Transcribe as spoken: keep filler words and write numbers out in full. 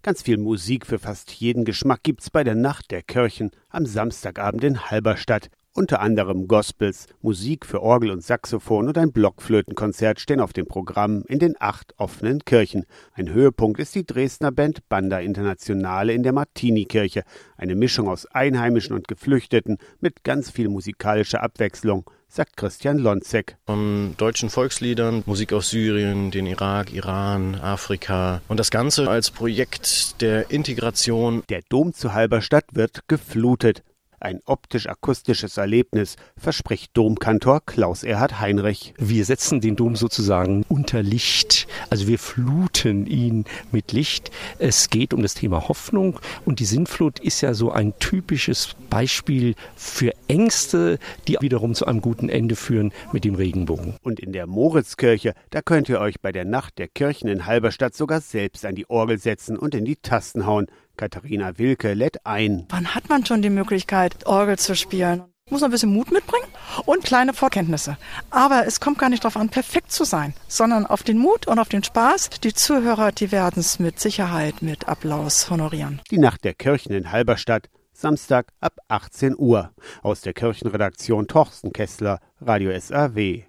Ganz viel Musik für fast jeden Geschmack gibt's bei der Nacht der Kirchen am Samstagabend in Halberstadt. Unter anderem Gospels, Musik für Orgel und Saxophon und ein Blockflötenkonzert stehen auf dem Programm in den acht offenen Kirchen. Ein Höhepunkt ist die Dresdner Band Banda Internationale in der Martinikirche. Eine Mischung aus Einheimischen und Geflüchteten mit ganz viel musikalischer Abwechslung, sagt Christian Lonzek. Von deutschen Volksliedern, Musik aus Syrien, den Irak, Iran, Afrika und das Ganze als Projekt der Integration. Der Dom zu Halberstadt wird geflutet. Ein optisch-akustisches Erlebnis, verspricht Domkantor Klaus-Erhard Heinrich. Wir setzen den Dom sozusagen unter Licht, also wir fluten ihn mit Licht. Es geht um das Thema Hoffnung und die Sintflut ist ja so ein typisches Beispiel für Ängste, die wiederum zu einem guten Ende führen mit dem Regenbogen. Und in der Moritzkirche, da könnt ihr euch bei der Nacht der Kirchen in Halberstadt sogar selbst an die Orgel setzen und in die Tasten hauen. Katharina Wilke lädt ein. Wann hat man schon die Möglichkeit, Orgel zu spielen? Muss man ein bisschen Mut mitbringen und kleine Vorkenntnisse. Aber es kommt gar nicht darauf an, perfekt zu sein, sondern auf den Mut und auf den Spaß. Die Zuhörer, die werden es mit Sicherheit mit Applaus honorieren. Die Nacht der Kirchen in Halberstadt, Samstag ab achtzehn Uhr. Aus der Kirchenredaktion Torsten Kessler, Radio S R W.